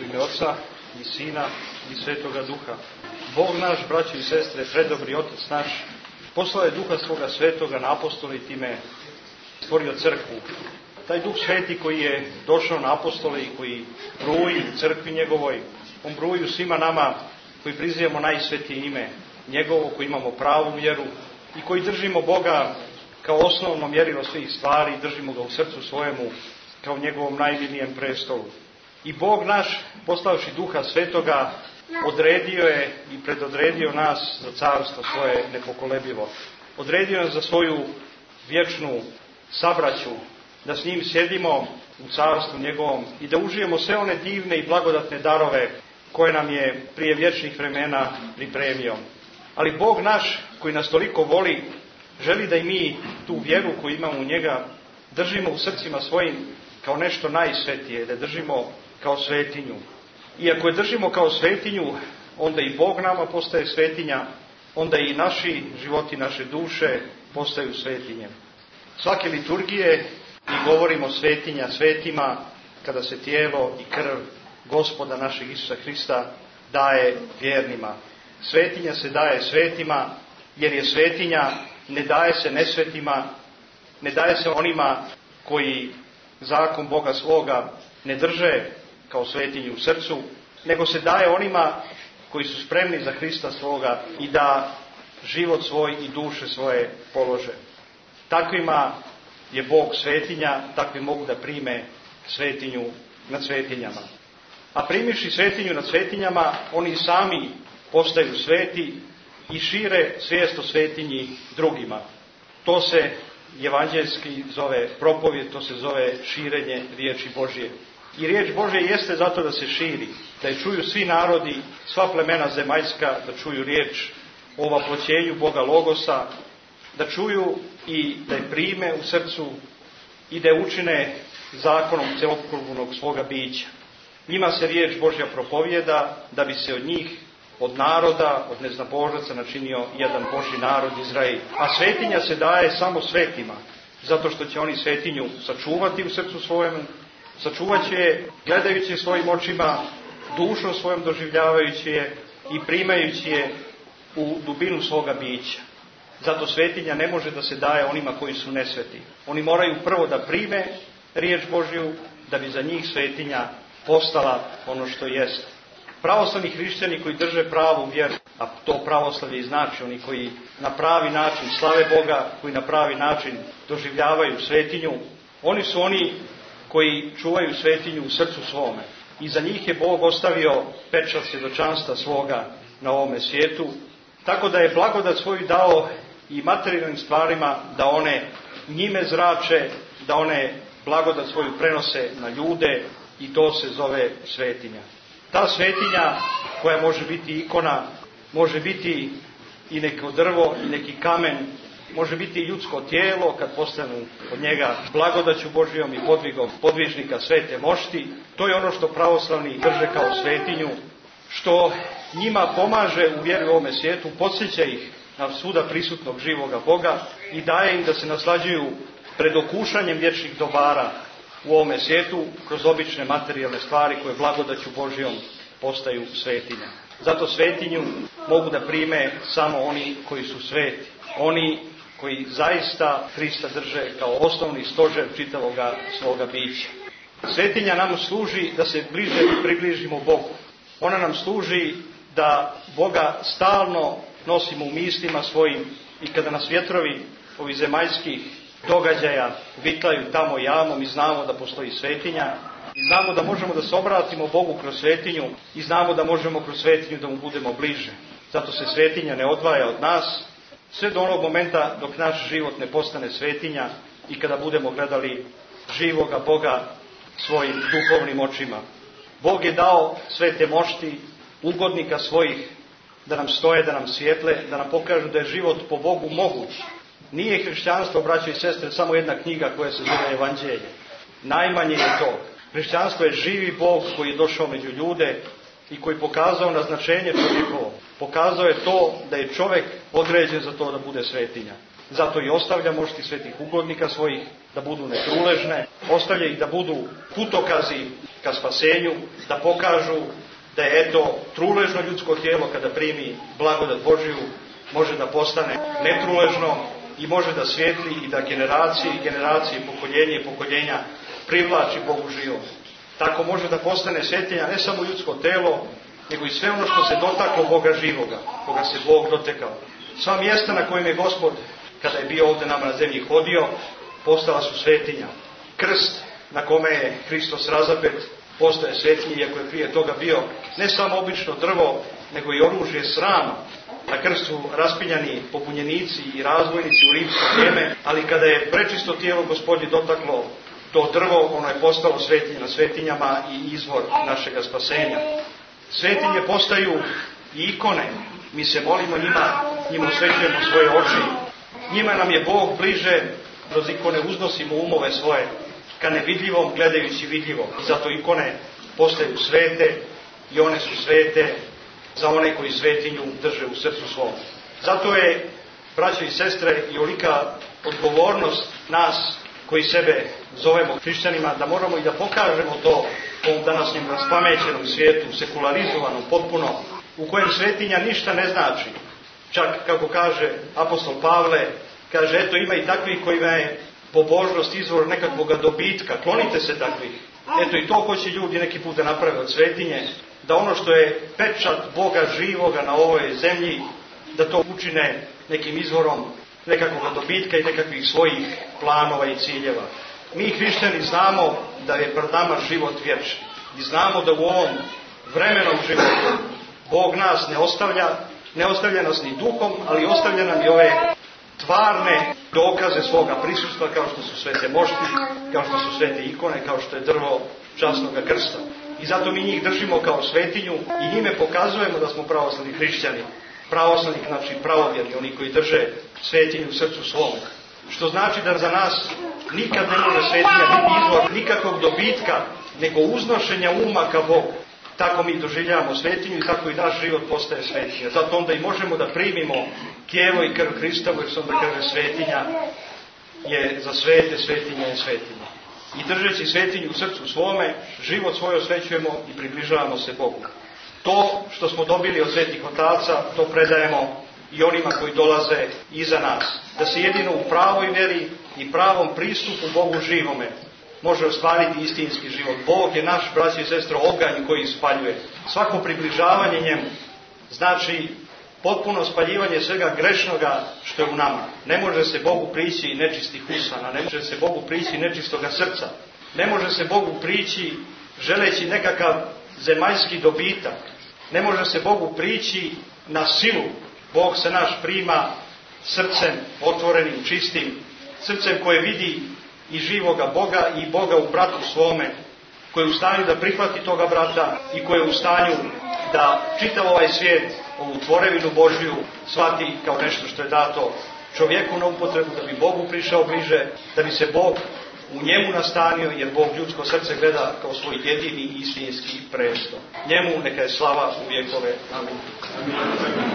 U ime Oca i Sina i Svetoga Duha. Bog naš, braći i sestre, predobri Otac naš, poslao je Duha svoga Svetoga na apostole i time stvorio crkvu. Taj Duh Sveti koji je došao na apostole i koji bruji u crkvi njegovoj, on bruji u svima nama koji prizivamo najsvetije ime njegovo, koji imamo pravu vjeru i koji držimo Boga kao osnovno mjerilo svih stvari, držimo ga u srcu svojemu kao njegovom najmirnijem prestolu. I Bog naš, poslavši Duha Svetoga, odredio je i predodredio nas za carstvo svoje nepokolebljivo. Odredio nas za svoju vječnu sabraću, da s njim sjedimo u carstvu njegovom i da užijemo sve one divne i blagodatne darove koje nam je prije vječnih vremena pripremio. Ali Bog naš, koji nas toliko voli, želi da i mi tu vjeru koju imamo u njega držimo u srcima svojim kao nešto najsvetije, da držimo kao svetinju. I ako je držimo kao svetinju, onda i Bog nama postaje svetinja, onda i naši životi, naše duše postaju svetinje. Svake liturgije mi govorimo svetinja svetima kada se tijelo i krv Gospoda našeg Isusa Hrista daje vjernima. Svetinja se daje svetima, jer je svetinja, ne daje se nesvetima, ne daje se onima koji zakon Boga svoga ne drže kao svetinju u srcu, nego se daje onima koji su spremni za Hrista svoga i da život svoj i duše svoje polože. Takvima je Bog svetinja, takvi mogu da prime svetinju nad svetinjama. A primiši svetinju nad svetinjama, oni sami postaju sveti i šire svijest o svetinji drugima. To se evanđeljski zove propovijed, to se zove širenje riječi Božje. I riječ Božje jeste zato da se širi, da je čuju svi narodi, sva plemena zemaljska, da čuju riječ o ovaploćenju Boga Logosa, da čuju i da je prime u srcu i da je učine zakonom cjelokupnog svoga bića. Njima se riječ Božja propovijeda da bi se od njih, od naroda, od neznabožaca načinio jedan Božji narod Izrael. A svetinja se daje samo svetima, zato što će oni svetinju sačuvati u srcu svojemu, sačuvat će je gledajući svojim očima, dušom svojom doživljavajući je i primajući je u dubinu svoga bića. Zato svetinja ne može da se daje onima koji su nesveti. Oni moraju prvo da prime riječ Božju, da bi za njih svetinja postala ono što jest. Pravoslavni hrišćani koji drže pravu vjeru, a to pravoslavlje i znači oni koji na pravi način slave Boga, koji na pravi način doživljavaju svetinju, oni su oni koji čuvaju svetinju u srcu svome. I za njih je Bog ostavio pečat svjedočanstva svoga na ovome svijetu, tako da je blagodat svoju dao i materijalnim stvarima da one njime zrače, da one blagodat svoju prenose na ljude i to se zove svetinja. Ta svetinja koja može biti ikona, može biti i neko drvo, i neki kamen, može biti i ljudsko tijelo kad postanu od njega blagodaću Božjom i podvigom podvižnika svete mošti. To je ono što pravoslavni drže kao svetinju, što njima pomaže u vjeri u ovome svijetu, podsjeća ih na svuda prisutnog živoga Boga i daje im da se naslađuju pred okušanjem vječnih dobara u ovome svijetu kroz obične materijalne stvari koje blagodaću Božjom postaju svetinja. Zato svetinju mogu da prime samo oni koji su sveti, oni koji zaista Hrista drže kao osnovni stožer čitavoga svoga bića. Svetinja nam služi da se bliže približimo Bogu. Ona nam služi da Boga stalno nosimo u mislima svojim i kada nas vjetrovi ovih zemaljskih događaja vitlaju tamo jamom i znamo da postoji svetinja i znamo da možemo da se obratimo Bogu kroz svetinju i znamo da možemo kroz svetinju da mu budemo bliže. Zato se svetinja ne odvaja od nas sve do onog momenta dok naš život ne postane svetinja i kada budemo gledali živoga Boga svojim duhovnim očima. Bog je dao svete mošti, ugodnika svojih, da nam stoje, da nam svijetle, da nam pokažu da je život po Bogu moguć. Nije hrišćanstvo, braćo i sestre, samo jedna knjiga koja se zove Evanđelje. Najmanje je to. Hrišćanstvo je živi Bog koji je došao među ljude i koji pokazao naznačenje čovjekovo. Pokazao je to da je čovjek određen za to da bude svetinja. Zato i ostavlja mošti svetih ugodnika svojih da budu netruležne, ostavlja ih da budu putokazi ka spasenju, da pokažu da je eto truležno ljudsko tijelo kada primi blagodat Božju može da postane netruležno i može da svijetli i da generacije i generacije, pokoljenje i pokoljenja privlači Bogu živom. Tako može da postane svetinja ne samo ljudsko telo, nego i sve ono što se dotaklo Boga živoga, koga se Bog dotekao. Sva mjesta na kojim je Gospod, kada je bio ovdje nama na zemlji hodio, postala su svetinja. Krst na kome je Hristos razapet postaje svetinja, iako je prije toga bio ne samo obično drvo, nego i oružje srama. Na krstu su raspiljani pobunjenici i razbojnici u rimsko vrijeme, ali kada je prečisto tijelo Gospodnje dotaklo to drvo, ono je postalo svetinja na svetinjama i izvor našega spasenja. Svetinje postaju i ikone. Mi se molimo njima osvećujemo svoje oči. Njima nam je Bog bliže, kroz ikone uznosimo umove svoje ka nevidljivom, gledajući vidljivo. I zato ikone postaju svete i one su svete za one koji svetinju drže u srcu svom. Zato je, braćo i sestre, i olika odgovornost nas koji sebe zovemo hrišćanima, da moramo i da pokažemo to u ovom današnjem raspamećenom svijetu, sekularizovanom potpuno, u kojem svetinja ništa ne znači. Čak, kako kaže apostol Pavle, kaže, eto ima i takvih kojima je pobožnost izvor nekakvoga dobitka, klonite se takvih. Eto i to hoće ljudi neki put da naprave od svetinje, da ono što je pečat Boga živoga na ovoj zemlji, da to učine nekim izvorom nekakvog dobitka i nekakvih svojih planova i ciljeva. Mi hrišćani znamo da je pred nama život vječni. I znamo da u ovom vremenom životu Bog nas ne ostavlja nas ni duhom, ali ostavlja nam i ove tvarne dokaze svoga prisustva, kao što su svete mošti, kao što su svete ikone, kao što je drvo časnoga krsta. I zato mi njih držimo kao svetinju i njime pokazujemo da smo pravoslavni hrišćani. Pravoslavni, znači pravovjerni, oni koji drže svetinju u srcu svom. Što znači da za nas nikad ne može svetinja biti izvor nikakvog dobitka, nego uznošenja uma ka Bogu. Tako mi doživljavamo svetinju i tako i naš život postaje svetinja. Zato onda i možemo da primimo tijelo i krv Hristovu, jer se onda kaže svetinja je za svete, svetinja je svetinja. I držeći svetinju u srcu svome, život svoj osvećujemo i približavamo se Bogu. To što smo dobili od svetih otaca, to predajemo i onima koji dolaze iza nas. Da se jedino u pravoj vjeri i pravom pristupu Bogu živome može ostvariti istinski život. Bog je naš, braći i sestro, oganj koji ispaljuje. Svako približavanje njemu znači potpuno spaljivanje svega grešnoga što je u nama. Ne može se Bogu prići nečistih usana, ne može se Bogu prići nečistoga srca. Ne može se Bogu prići želeći nekakav zemaljski dobitak. Ne može se Bogu prići na silu. Bog se naš prima srcem otvorenim, čistim, srcem koje vidi i živoga Boga i Boga u bratu svome, koji je u stanju da prihvati toga brata i koji je u stanju da čitav ovaj svijet, ovu tvorevinu Božju, shvati kao nešto što je dato čovjeku na upotrebu, da bi Bogu prišao bliže, da bi se Bog u njemu nastanio, jer Bog ljudsko srce gleda kao svoj jedini istinski presto. Njemu neka je slava u vjekove. Amin.